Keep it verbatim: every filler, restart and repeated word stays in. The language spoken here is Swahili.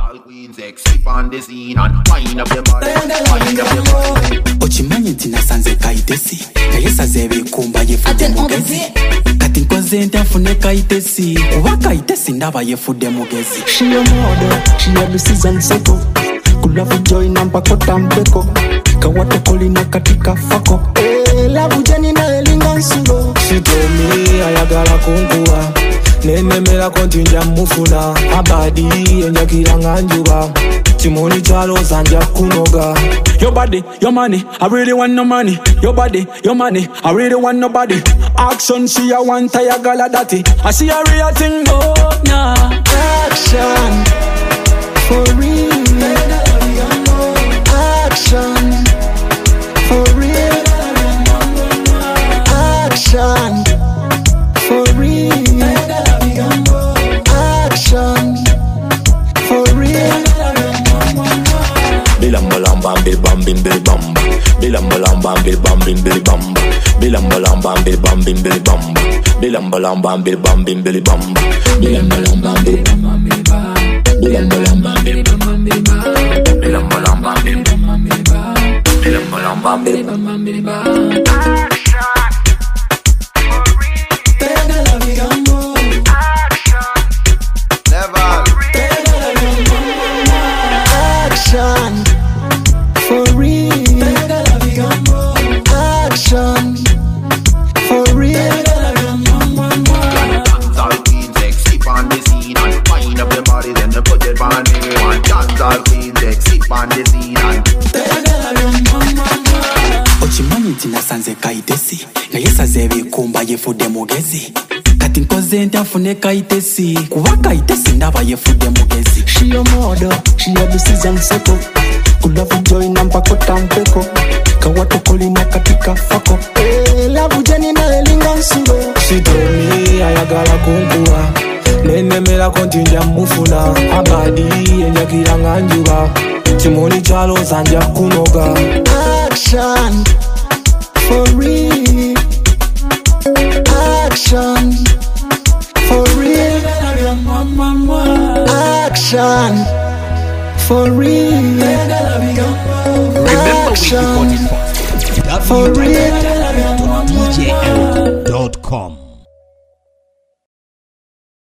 All queens sexy on the scene and wind up your body, wind up your body. Ochimanyi tina sanze kaitesi Kayesa zebe kumba yefude mugezi Kati nkoze ntafune kaitesi Kuwa kaitesi ndaba yefude mugezi. She a model, she a the season seko Kulavu joy namba kota mbeko Kawato kolina katika fako Eh, lavu jeni na elinga nsulo. She told me ayagala kunkuwa Nememela kontinja mufuna Abadi enja kiranga njuba Chimoni chalo zanja kunoga. Your body, your money, I really want no money. Your body, your money, I really want nobody. Action, she a want a gala daddy. I see a real thing, no, nah. Action, for real. Action, for real. Action, for real. Action, for real. Bilambalamba bim bam bim bim bamba. Bilambalamba bim bam bim bim bamba. Bilambalamba bim bam bim bim bamba. Bilambalamba bim bam bim bim bamba. Bilambalamba bim bam bim bamba. Bilambalamba bim bam bim bamba. Bilambalamba bim bam bim bamba. Bilambalamba bim bam bim bamba. Action, for real. Action, for real. All queens sexy on the scene and wind up your body, then the put it on me. One dance all queens sexy on the scene and. Ochimanyi tina sanze kaitesi Kayesa zebe kumba yefude mugezi Kati nkoze ntafune kaitesi Kuwa kaitesi ndaba yefude mugezi. She a model, she a the season seko Kulavu joy namba kota mbeko Kawato kolina katika fako Eh, lavu jeni na elinga nsulo. She told me ayagala kunkuwa Nememela kontinja mufuna Abadi enja kiranga njuba Chimoni chalo zanja kunoga. Action, for real. Action, for real. Action, for real. Action, for real. D J L dot com